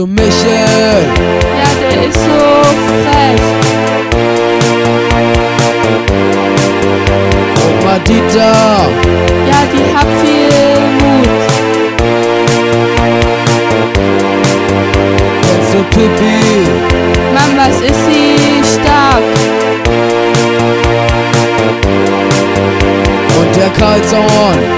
du Michel? Ja, der ist so frech. Und Madita? Ja, die hat viel Mut. Kennst du Pippi? Mann, was ist sie stark. Und der Karlsson?